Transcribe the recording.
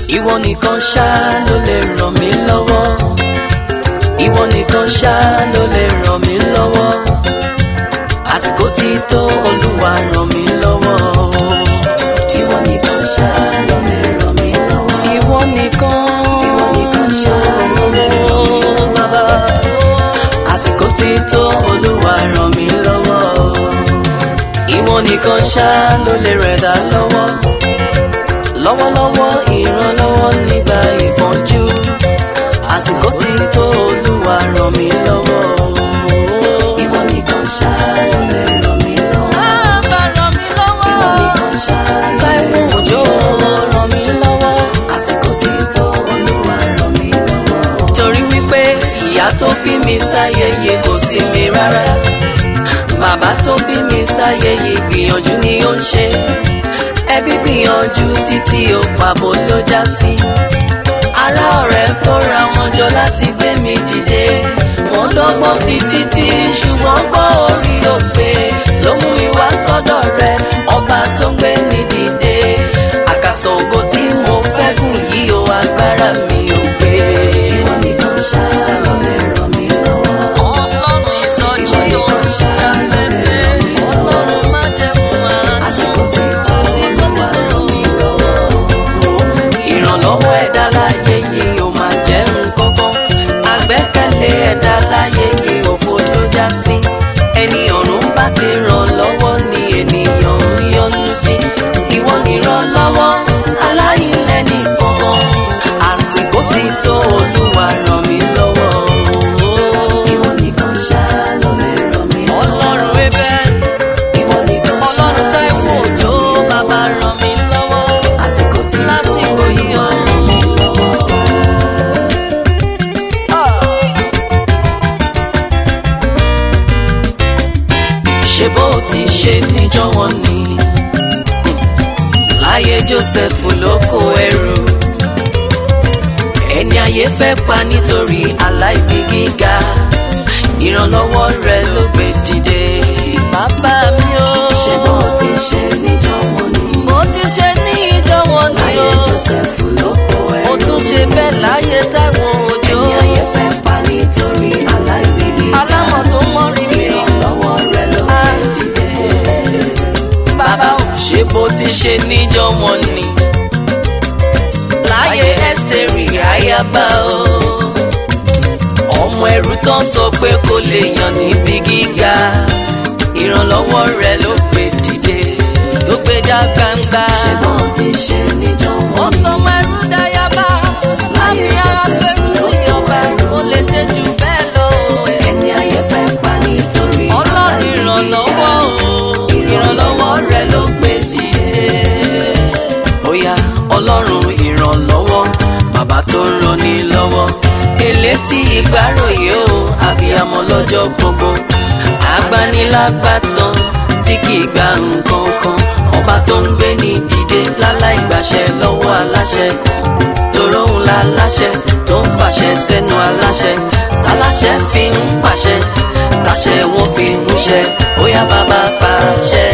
ìwọ nìkan ṣá ló lè ràn mí lọ́wọ́, ìwọ nìkan ṣá ló lè ràn mí lọ́wọ́, àsìkò ti tó Olúwa ràn mí lọ́wọ́. Ìwọ nìkan ṣá ló lè ràn mí lọ́wọ́, ìwọ nìkan ṣá ló lè ràn mí lọ́wọ́, bàbá àsìkò ti tó Olúwa ràn mí lọ́wọ́. Ìwọ nìkan ṣá ló lè rẹ̀dá lọ́wọ́, lọ́wọ́lọ́wọ́ ìrànlọ́wọ́ nígbà ìpọ́njú, àsìkò ti tó Olúwa ràn mí lọ́wọ́. Ìwọ nìkan ṣá ló lè ràn mí lọ́wọ́, bàbá ràn mí lọ́wọ́. Ìwọ nìkan ṣá Táíwò Òjó ràn mí lọ́wọ́, àsìkò ti tó Olúwa ràn mí lọ́wọ́. Torí wípé ìyá tó bí mi sáyé yìí kò sí mi rárá, bàbá tó bí mi sáyé yìí gbìyànjú ni ó ń ṣe, ẹbí gbìyànjú títí ó pàbó ló já sí. Ará ọ̀rẹ́ kóra wọn jọ láti gbé mi dìde, wọ́n dọ́gbọ́n sí títí ṣùgbọ́n gbọ́ orí òpè ló mú mi wá sọ́dọ̀ rẹ, ọba tó ń gbé mi dìde. Àkàsọ̀ ògo tí mo fẹ́ gùn yìí ó agbára mi ò gbé. Ìwọ nìkan ṣá ló lè ràn mí lọ́wọ́, Ọlọ́run ìsọjí òun ṣá lẹ́lẹ́, Ọlọ́run má jẹ́ mú wa, àsìkò tí tó Olúwa ràn mí lọ́wọ́. Ìrànlọ́wọ́ ẹ̀dá láyé yìí ó máa jẹ́ nǹkankan, àgbẹ́kẹ̀lé ẹ̀dá láyé yìí òfo ló já sí. Ẹni ọ̀run bá ti ràn lọ́wọ́ ni ènìyàn ń yọ́nú sí. Ìwọ nìrànlọ́wọ́ aláìlẹ́ nìkan, àsìkò ti tó Olúwa ràn mí lọ́wọ́. Ìwọ nìkan ṣá ló lè ràn mí lọ́wọ́, Ọlọ́run Abel, ìwọ nìkan ṣá Ọlọ́run Táíwò Òjó, bàbá ràn mí lọ́wọ́, àsìkò ti tó Olúwa ràn mí lọ́wọ́. Ṣé bó ti ṣe níjọ́ wọn ni láyé Jósẹ́fù lóko ẹrú, ẹni ayé fẹ́ pa nítorí aláìní gíga, ìrànlọ́wọ́ rẹ ló gbé dìde. Bàbá mi o, ṣé bó ti ṣe níjọ́ wọn ni, bó ti ṣe níjọ́ wọn ni láyé Jósẹ́fù lóko ẹrú, ó tún ṣe bẹ́ẹ̀ láyé Táíwò Òjó, ẹni ayé fẹ́ pa nítorí aláìní gíga, alámọ̀ tó mọ́ rí mi, ìrànlọ́wọ́ rẹ ló gbé dìde. Bàbá ò ṣe bó ti ṣe níjọ́ wọn ni láyé Ẹ́sítérì ayaba o, ọmọ ẹrú tán sọ pé kò lè yàn níbi gíga, ìrànlọ́wọ́ rẹ ló gbé dìde tó gbéjà gbangba. Ṣé bó ti ṣe níjọ́ wọn ni, ó sọ ọmọ ẹrú dayaba láyé Jósẹ́fù sí ọba, ó lè ṣe jù bẹ́ẹ̀ lọ. Ẹni ayé fẹ́ pa nítorí Ọlọ́run ìrànlọ́wọ́ o, ìrànlọ́wọ́ rẹ ló gbé dìde. Óyá Ọlọ́run ìrànlọ́wọ́, bàbá tó ń ranni lọ́wọ́, elétí ìgbáròyé o, àbíyamọ lọ́jọ́ gbogbo, agbanilágbàtàn tí kì í gba nǹkan kan, ọba tó ń gbé ní dìde láláì gbàṣẹ lọ́wọ́ aláṣẹ, tòróhùn láláṣẹ tó ń fàṣẹ sẹ́nu aláṣẹ, táláṣẹ fi ń pàṣẹ, táṣẹ wọn fi ń ṣẹ. Óyá bàbá pàṣẹ